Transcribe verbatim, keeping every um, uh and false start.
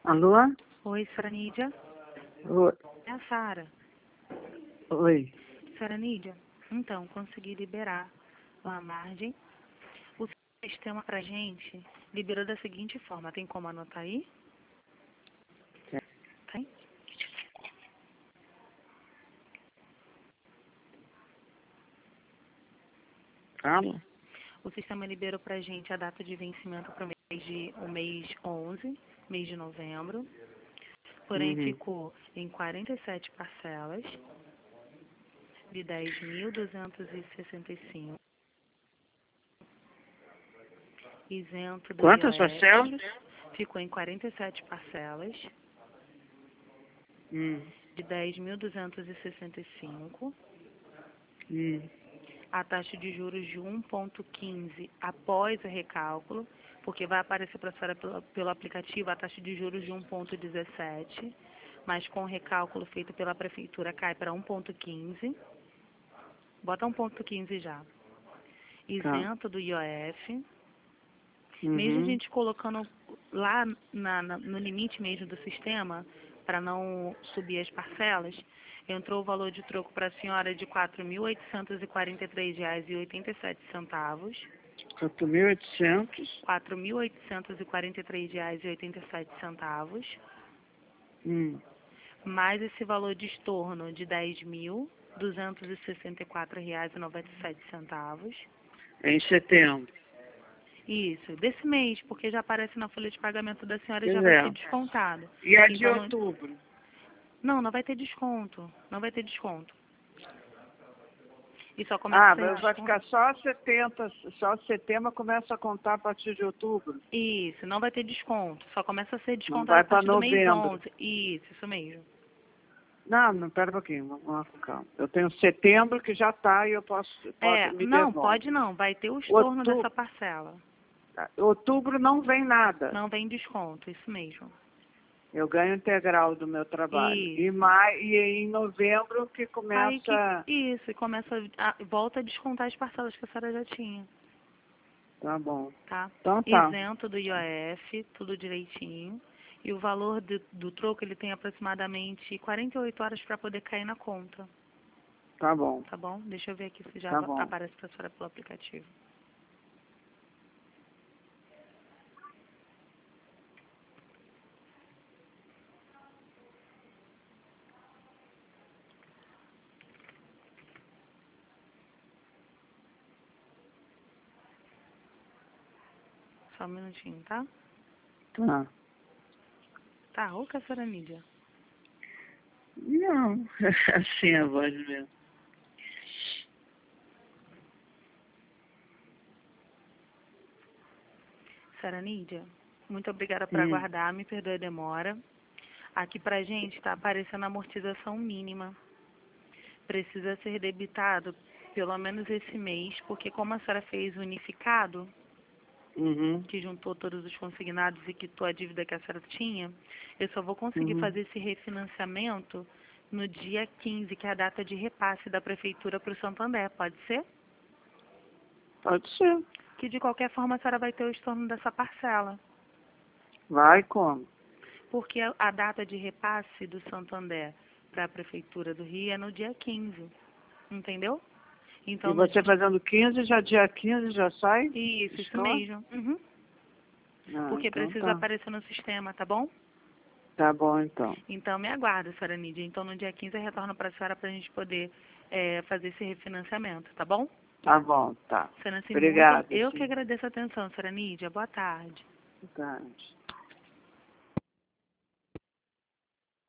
Alô? Oi, senhora Nídia. Oi. É a Sara. Oi. Senhora Nídia, então, consegui liberar a margem. O sistema pra gente liberou da seguinte forma. Tem como anotar aí? Tem? Fala. O sistema liberou pra gente a data de vencimento para o mês de o mês onze, mês de novembro. Porém, Uhum. ficou em quarenta e sete parcelas de dez mil duzentos e sessenta e cinco. Isento do Quantas I O F. parcelas? Ficou em quarenta e sete parcelas Hum. de dez mil duzentos e sessenta e cinco. Hum. A taxa de juros de um vírgula quinze após o recálculo, porque vai aparecer para a senhora pelo, pelo aplicativo a taxa de juros de um vírgula dezessete, mas com o recálculo feito pela prefeitura cai para um vírgula quinze. Bota um vírgula quinze já. Tá. Isento do I O F. Mesmo a Uhum. gente colocando lá na, na, no limite mesmo do sistema, para não subir as parcelas, entrou o valor de troco para a senhora de quatro mil oitocentos e quarenta e três reais e oitenta e sete centavos. quatro mil e oitocentos. quatro mil oitocentos e quarenta e três reais e oitenta e sete centavos. Hum. Mais esse valor de estorno de dez mil duzentos e sessenta e quatro reais e noventa e sete centavos. Em setembro. Isso, desse mês, porque já aparece na folha de pagamento da senhora e já Pois vai é. ser descontado. E a de Então, não, outubro? não, não vai ter desconto. Não vai ter desconto. E só começa Ah, a ser mas vai desconto. ficar só setenta, só setembro começa a contar a partir de outubro. Isso, não vai ter desconto. Só começa a ser Não descontado vai a para partir do mês novembro. onze. Isso, isso mesmo. Não, não, pera um pouquinho, vamos lá com calma. Eu tenho setembro que já está e eu posso, É, posso me não, devolve. pode não. Vai ter o estorno Outubro, dessa parcela. outubro não vem nada. Não vem desconto, isso mesmo. Eu ganho integral do meu trabalho. E, Isso. mai, e em novembro que Aí que, começa... isso, e começa a, volta a descontar as parcelas que a senhora já tinha, Tá bom. tá? Então tá. Isento do I O F, tudo direitinho. E o valor do, do troco, ele tem aproximadamente quarenta e oito horas para poder cair na conta, Tá bom. tá bom? Deixa eu ver aqui se já Tá bom. aparece para a senhora pelo aplicativo. Só um minutinho, tá? Tá. Tá, ô que a senhora Nídia. Não, é assim a voz mesmo. Senhora Nídia, muito obrigada por Hum. aguardar, me perdoe a demora. Aqui pra gente está aparecendo a amortização mínima. Precisa ser debitado pelo menos esse mês, porque como a senhora fez unificado, Uhum. que juntou todos os consignados e quitou a dívida que a senhora tinha, eu só vou conseguir Uhum. fazer esse refinanciamento no dia quinze, que é a data de repasse da prefeitura para o Santander, pode ser? Pode ser. Que de qualquer forma a senhora vai ter o estorno dessa parcela, Vai como? porque a, a data de repasse do Santander para a prefeitura do Rio é no dia quinze, entendeu? E Então, no, você fazendo quinze, já dia quinze já sai? isso, isso Estou? mesmo. Uhum. Ah, Porque então precisa tá. aparecer no sistema, tá bom? Tá bom, então. Então, me aguarda, senhora Nídia. Então, no dia quinze eu retorno para a senhora para a gente poder é, fazer esse refinanciamento, tá bom? Tá bom, tá. Sendo assim, muito... Obrigada, Eu que sim. agradeço a atenção, senhora Nídia. Boa tarde. Boa tarde.